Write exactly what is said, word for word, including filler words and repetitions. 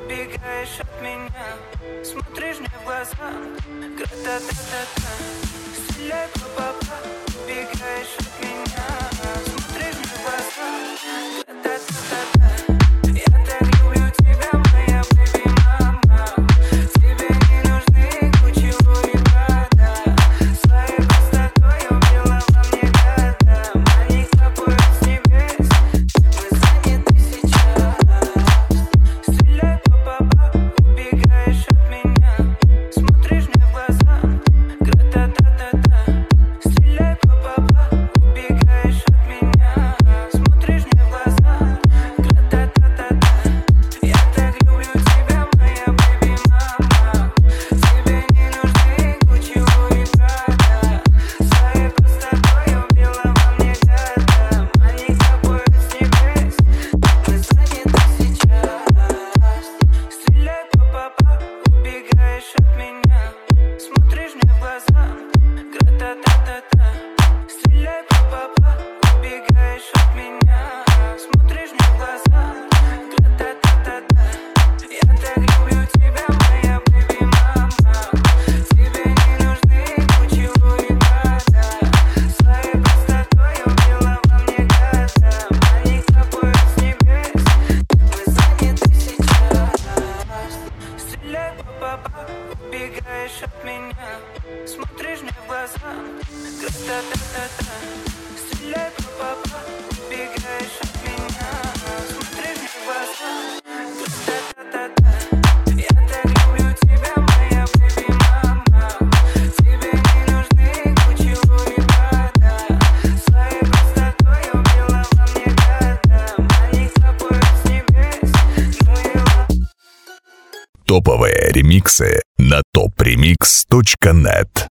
убегаешь от меня, смотришь мне в глаза, гра-та-та-та-та. Стреляй, па-па-па, убегаешь от меня, смотришь мне в глаза, гра-та-та-та-та. Я так люблю тебя, моя бэби-мама. Тебе не нужны Гуччи, Луи, Прада. Своей простотой убила во мне года. Они капают с небес, мы заняты сейчас. Стреляй, па-па-па, убегаешь от меня, смотришь мне в глаза, гра-та-та-та-та. Стреляй, па-па-па, убегаешь от меня, смотришь мне в глаза, гра-та-та-та-та. Я так люблю тебя, моя бэби-мама. Тебе не нужны Гуччи, Луи, Прада. Своей простотой убила во мне года. Они капают с небес, мы заняты сейчас. Стреляй, па-па-па, убегаешь от меня, смотришь мне в глаза, гра-та-та-та-та. Стреляй, па-па-па, убегаешь от меня, смотришь мне в глаза, гра-та-та-та-та. Я так люблю тебя, моя бэби-мама. Тебе не нужны Гуччи, Луи, Прада. Своей простотой убила во мне года. Они капают с небес, мы заняты сейчас. Стреляй, па-па-па, убегаешь от меня, смотришь мне в глаза, гра-та-та-та-та. Стреляй, па-па-па, убегаешь от меня, смотришь мне в глаза, гра-та-та-та-та. Я так люблю тебя, моя бэби-мама. Тебе не нужны Гуччи, Луи, Прада. Своей простотой убила во мне года. Они капают с небес, ну и ладно. Топовые ремиксы на топ ремикс точка нет.